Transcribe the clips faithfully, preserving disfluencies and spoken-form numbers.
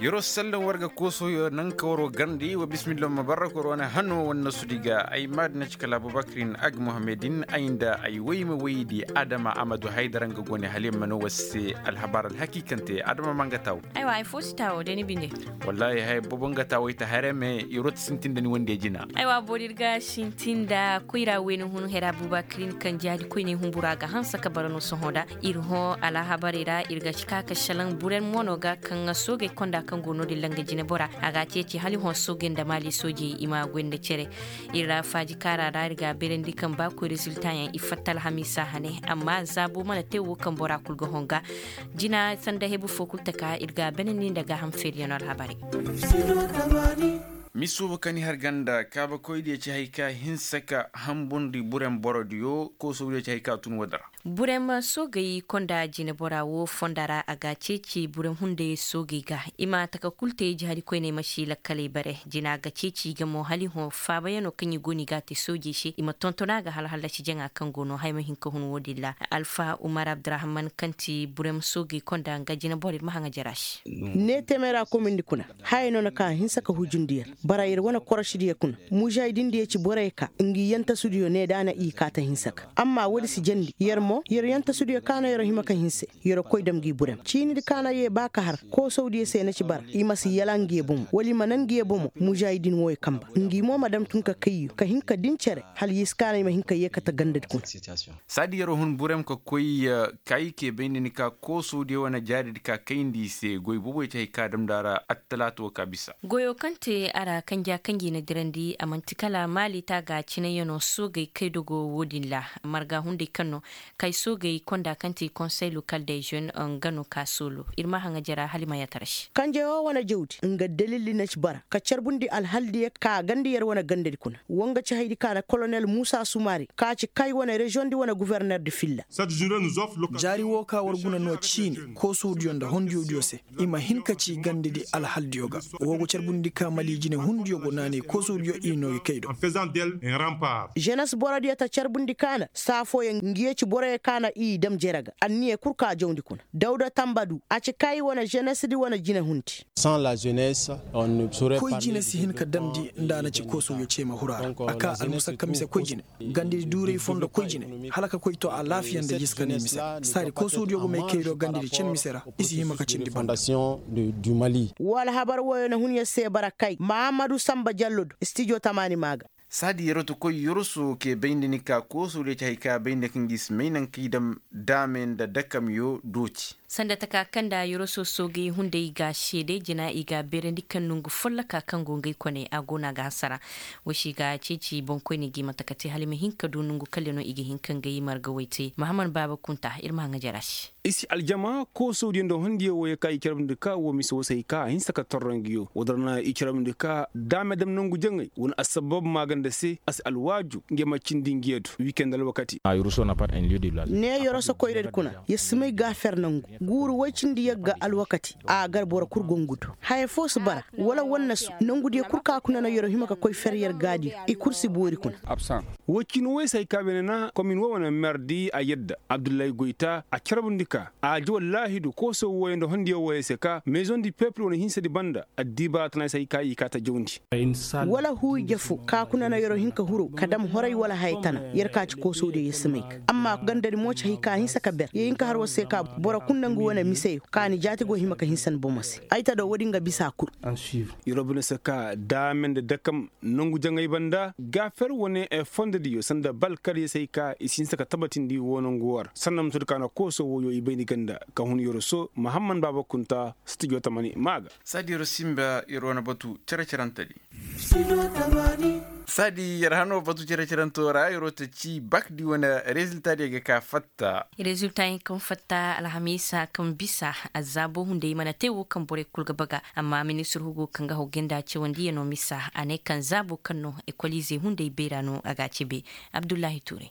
yoro sallan warga koso yo nan kawro gandi wa bismillah mabarak wana hano wanna sudiga ay madna cikala abubakrin ag muhammedin ainda ay wayma waydi adama amadu haydaran ga gone halim mano wasse al habar al hakikante adama mangataw aywa ay fostaw deni binde wallahi hay bobonga taw ita harame yoro sintinda ni wonde jina aywa bodirga sintinda kuira wenu hun hera abubakrin kan jadi kuine humbura ga hansa kabarano sohoda irho ala habarira irga cikaka shalan buren monoga kan soge konda kan gono de langa jine bora aga ceci hali hon sogen da mali soji ima gwende cere ira faji kara da riga berendi kan ba ko resultat yan ifatal hamisa hane amma zabo mana tewo kan bora kulgo honga jina sanda hebu fokulta ka irga beneni daga hamferiyanal habari misu kani har ganda kaba koyde ci hayka hinsaka hambundi buren borodiyo ko so ci hayka tun wadara burem sogai konda jine borawo fondara aga ceci burem hunde sogai ga ima taka kulte jihari koyne mashi la kale bare jina ga ceci ga mo hali ho fa bayano kanyi goni ga te soji shi ima tontona ga hal hal shi jenga kan gono hayma hinko hun wodilla alfa umar abdurrahman kanti burem sogai konda ga jine borir mahanga jarash ne temera ko min dikuna hayno na ka hinsaka hujundiyar barayir wana korashidiya kuna mujahidin da yaci borayka ingi yanta studio ne dana i kata hinsaka amma wadi si jandi yarmo yar yanta studio kana yar himaka hinse yar koy dam gi burem chini di kana ye baka har ko saudi se na ci bar i masi yalangi bum wali manan gi bum mujahidin moy kamba ngi mo madam tun ka kayyu ka hinka dincere hal yiskana ma hinka ye kata gandad kun sadi yar hun burem ko koy kay ke bayni ka ko saudi wana jadi ka kayndi se goy buboy tay ka dam dara attalatu ka bisa goyo kante ara kan ja kangi na dirandi a mantikala mali ta ga cine yano sogai kai dogo wodilla marga hunde kanno kai sogai konda kanti conseil local des jeunes en gano kasolo irma hanga jara halima ya tarashi kanje o wana jewdi nga dalili na bara ka charbundi alhaldi ka gandi yar wana gandadi kuna wanga ci haydi kana colonel Musa Sumari ka ci kai wana region di wana gouverneur de Filla jari wo ka warguna no chini ko sodiyon da hondiyo diose ima hinka ci gandidi alhaldi yoga wogo charbundi ka mali jine hundiyo gonane ko sodiyo ino keido en faisant d'elle un rempart jeunesse boradi ta charbundi kana safo yen ngiye ci bore kana i dam jeraga anniye kurka jawndi kuna dawda tambadu a ci kai wana jeunesse di wana jine hunti sans la jeunesse on ne saurait pas ko jine si hin ka damdi ndana ci ko sodiyo ce ma hurara aka al musakkamise ko jine gandi dure fondo ko jine halaka ko to a lafiyan da yiskane misa sari ko sodiyo go me keido gandi cin misera isi himaka cin di fondation du Mali wala habar woyo na hunya se barakai Mamadou Samba Jallodo studio tamani maga sadi yeroto ko yoroso ke bayndini ka ko so le tay ka baynde kingis mainan kidam damen da dakam yo doci sanda taka kanda yoroso soge hunde ga shede jina iga berendi kannungu folla ka kango ngai kone agona ga hasara washi ga ceci bonko ni gi matakati halime hinka dunungu kalleno igi hinkan gai marga waite muhammad baba kunta irma nga jarashi isi aljama ko sodi ndo hondi wo ya kai kiram de ka wo miso sai ka hin saka torrangiyo wodarna ikiram de ka dame dam nungu jengai won asbab magan da se as alwaju ngema cindingiyedu weekend al wakati a yuruso na pat en lieu de village ne yoroso koyre kuna yesmay ga fernangu guru wacindi yagga al wakati a garbora kurgongudu hay fos bara wala wonnasu nangudi kurka kuna na yoro himaka koy ferrier gadi e kursi bori kuna absent wakinu we sai ka benena commune wo wana mardi a yedda abdullahi goita a kirabundika a ji wallahi do ko so woyendo hondi wo seka maison du peuple wona hinsa di banda adiba tana sai kai ka ta jondi wala hu jafu ka kuna na yoro hinka huro kadam horay wala haytana yerka ci ko so de yesmay amma gandari mo ci ka hinsa ka ber yinka har wose ka bora kunnangu wona misey kani jati go himaka hinsan bomasi ayta do wodi nga bisa kur en suivre yorobne saka damen de dakam nongu jangay banda gafer woni e fonde diyo sanda balkari sai ka isin saka tabatin di wonon guwar sannam to kana ko so woyo ibeni ganda ka hun yoroso muhammad baba kunta studio tamani maga sadi rosimba irona batu cercerantadi sadi yarhano batu cercerantora yorota ci bakdi wona resultat de ka fatta resultat kan fatta alhamisa kan bisa azabo hunde mana tewo kan bore kulga baga amma minister hugo kan ga hogenda ce wandi yano misa ane kan zabo kanno equalize hunde berano aga cibe abdullahi ture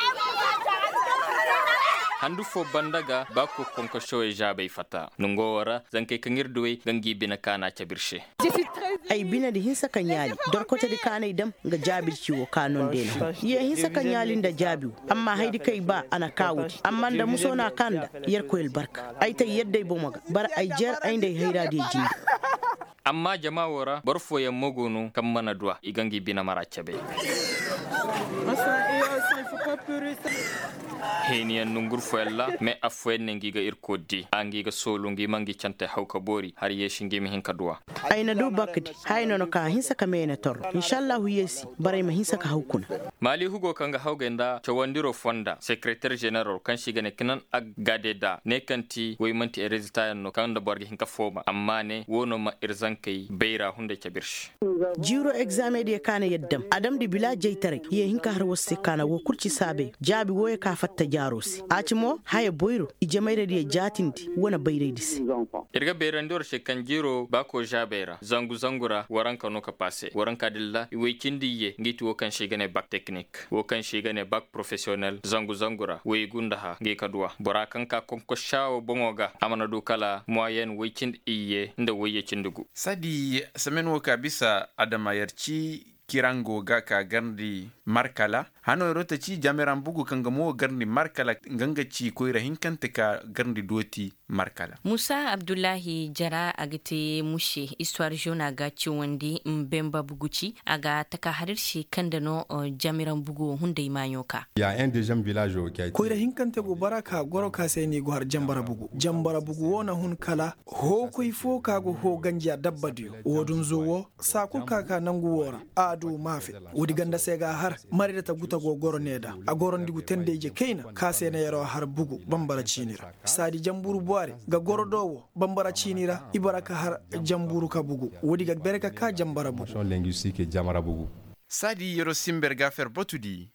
handu fo bandaga bako konko showe jabe fata nungora zanke kangirduwe gangi bina kana chabirshe ay bina di hinsa kanyali dor ko tedi kana idam ga jabir ciwo kanon deno ye hinsa kanyali da jabiu amma haydi kai ba ana kawuti amma da musona kanda yar koyel barka ay tay yedde bomaga bar ay jer ay ndey hayra de jini amma jama wora barfo ya mogonu kan mana duwa igangi bina marachabe heniyan nungur foyalla me afwen nengi ga irkodi angi ga solungi mangi chante hawka bori har yeshingi mi hinka duwa ayna du bakdi hayno no ka hinsa ka mena tor inshallah yesi bare ma hinsa ka hawkuna mali hugo kanga hawgenda chawandiro fonda secrétaire général kan shigane kinan ag gadeda ne kanti way manti e résultat no kanda borgi hinka foma amma ne wono ma irzankai beira hunde cabirsh jiro examen de kana yaddam adam di bila jeytare ye hinka har wosse kana wo kurci sabe jabi woye ka fatta jarosi acimo haye boyro ijemayre de jatindi wona bayredis irga berandor shekan jiro bako jabera zangu zangura waranka no ka passe waranka dilla we kindiye ngiti wo kan shigane bac technique wo kan shigane bac professionnel zangu zangura we gunda ha ngi kadwa borakan ka konko shawo bongoga amana do kala moyen we kind iye nda we cindugu sadi semen wo ka bisa adama yarci kirango ga ka gardi markala hano rota ci jameran bugu kanga mo gardi markala ganga ci ko rahin kanta ka gardi doti markala Musa Abdullahi jara agite mushe histoire jona ga ci wandi mbemba buguci aga taka harirshi kanda no jameran bugu hunde manyoka ya un deuxième village qui a été ko rahin kanta go baraka goro ka sai ni go har jambara bugu jambara bugu wona hun kala ho ko ifo ka go ho ganja dabba dio wodun zowo sa ku kaka nangu wora adu mafe wodi ganda sega har mari ta guta go goro neda a goron digu tendeje keina ka sai na yaro har bugu bambara cinira sadi jamburu boare ga goro dowo bambara cinira ibaraka har jamburu ka bugu wodi ga bereka ka jambara bugu linguistique jamara bugu sadi yoro simber gafer botudi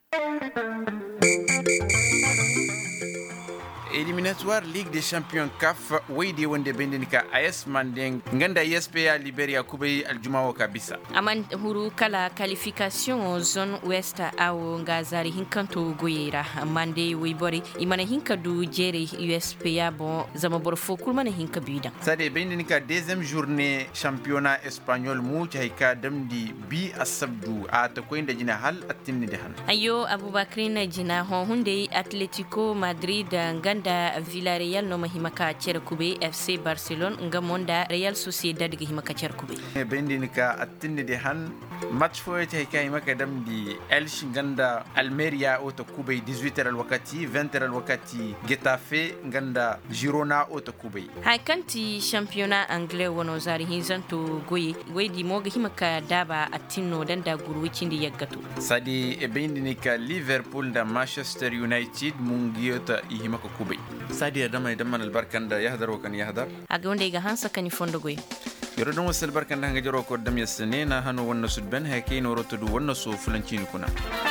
éliminatoire Ligue des Champions C A F wayde wonde bendenika A S Mandeng nganda U S P A Liberia kubay aljumawo kabisa aman huru kala qualification zone ouest awo ngazari hinkanto goyera mande weybori imana hinkadu jere U S P A bon zama borfo kulmana hinka bida sade bendenika deuxième journée championnat espagnol mu chayka damdi bi asabdu ata koynda jina hal atinni de han ayo Aboubacry jina ho hunde Atletico Madrid nganda da Villarreal no mahimaka cerkube F C Barcelone ngamonda Real Sociedad ga himaka cerkube bendinika attinne de han match fo tay kay maka dam di El Shinganda Almeria auto kube dix-huit heures al wakati vingt heures al wakati Getafe nganda Girona auto kube hakanti championnat anglais wono zari hinzanto goyi wedi moga himaka daba attinno danda gurwicindi yaggato sadi e bendinika Liverpool da Manchester United mungiyota ihimaka kube sadi adama idaman albarkanda yahdar wakan yahdar aga wonde ga hansa kani fondo goy yoro don wasal barkanda hanga jaro ko dam yasnena hanu wonna sudben hakino rotudu wonna so fulancin kuna